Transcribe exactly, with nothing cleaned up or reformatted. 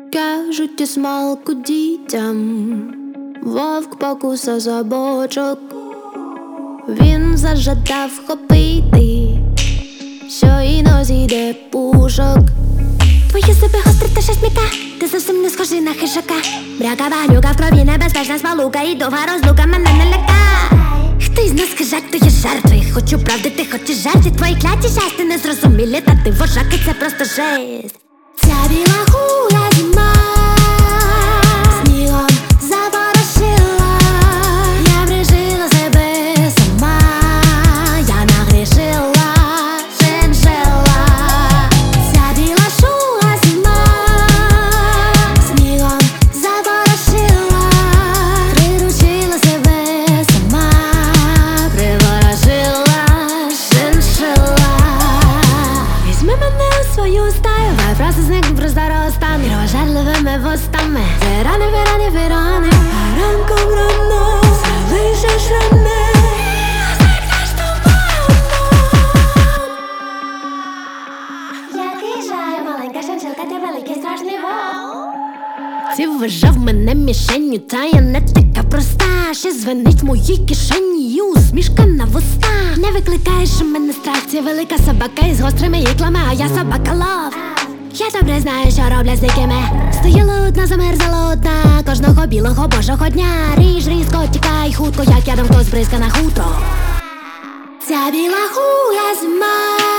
Кажуть, і смалку дітям вовк покусав за бочок. Він зажадав хопити, щойно зійде пушок. Твої зуби гострі та щось м'яка, ти зовсім не схожий на хижака. Бряка, валюка, в крові небезпечна спалука, і довга розлука мене не ляка. Хто із нас хижак, то є жертви. Хочу правди, ти хочеш жерти. Твої кляті жести незрозумілі, та ти вожак, і це просто жесть. Ця біла хуя зима снігом запорошила. Я врішила себе сама, я нагрішила, шиншила. Ця біла шуга зима снігом запорошила. Приручила себе сама, приворожила, шиншила. Візьми мене у свою стаю, вай просто зник просто розтане кровожерливими вустами. Вирани, вирани, вирани, а ранком рано залишиш рани. Зникнеш тобою. Який жаль, маленька шиншилка, ти великий страшний вовк. Ти вважав мене мішенню, та я не така проста. Ще звенить в моїй кишені і усмішка на вустах. Не викликаєш у мене страх, це велика собака із гострими іклами, а я собака лов. Я добре знаю, що роблять з дикими. Стою лудна, замерзла одна кожного білого божого дня. Ріж різко, тікай хутко, як ядом хтось бризка на хутро. Ця біла хуя зима